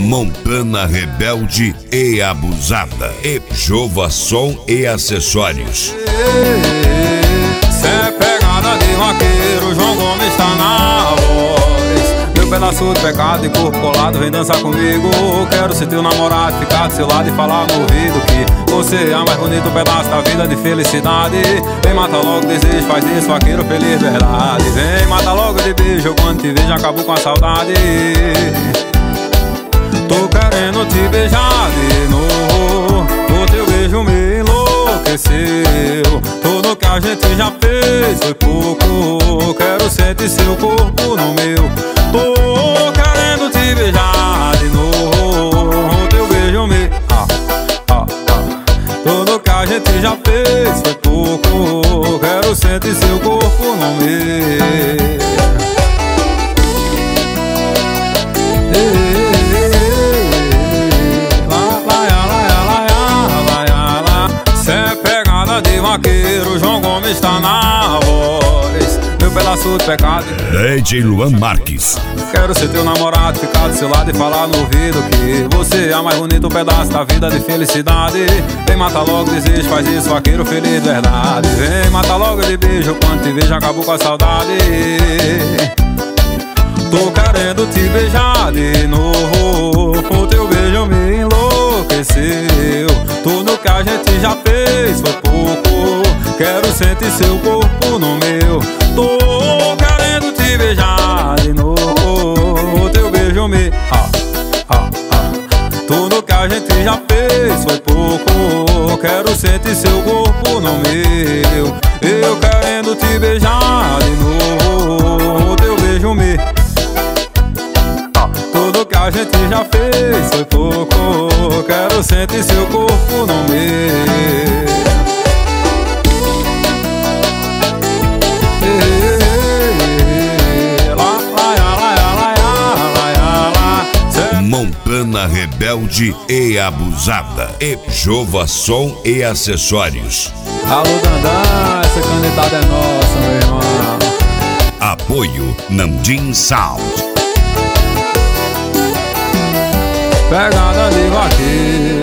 Montana rebelde e abusada. E Jova Som e Acessórios. Cê é pegada de vaqueiro, João Gomes tá na voz. Meu pedaço de pecado e corpo colado, vem dançar comigo. Quero ser teu namorado, ficar do seu lado e falar no ouvido que você é o mais bonito pedaço da vida de felicidade. Vem matar logo o desejo, faz isso, vaqueiro feliz, verdade. Vem matar logo de beijo, quando te vejo acabo com a saudade. Tô querendo te beijar de novo, o teu beijo me enlouqueceu. Tudo que a gente já fez foi pouco, quero sentir seu corpo no meu. Tô querendo te beijar de novo, o teu beijo me Tudo que a gente já fez foi pouco, quero sentir seu corpo no meu. De vaqueiro, João Gomes tá na voz. Meu pedaço de pecado, DJ Luan Marques. Quero ser teu namorado, ficar do seu lado e falar no ouvido que você é o mais bonito pedaço da vida de felicidade. Vem matar logo o desejo, faz isso, vaqueiro feliz, verdade. Vem matar logo de beijo, quando te vejo acabo com a saudade. Tô querendo te beijar de novo, o teu beijo me enlouqueceu. Tudo que a gente já fez foi pouco, quero sentir seu corpo no meu. Tô querendo te beijar de novo, o teu beijo me Tudo que a gente já fez foi pouco, quero sentir seu corpo no meu. Eu querendo te beijar de novo, o teu beijo me Tudo que a gente já fez foi pouco, quero sentir seu corpo no meu. Montana rebelde e abusada. E Jova Som e Acessórios. Alô, Dandã, essa canetada é nossa, meu irmão. Apoio Namdim Sound. Pegada de vaqueiro.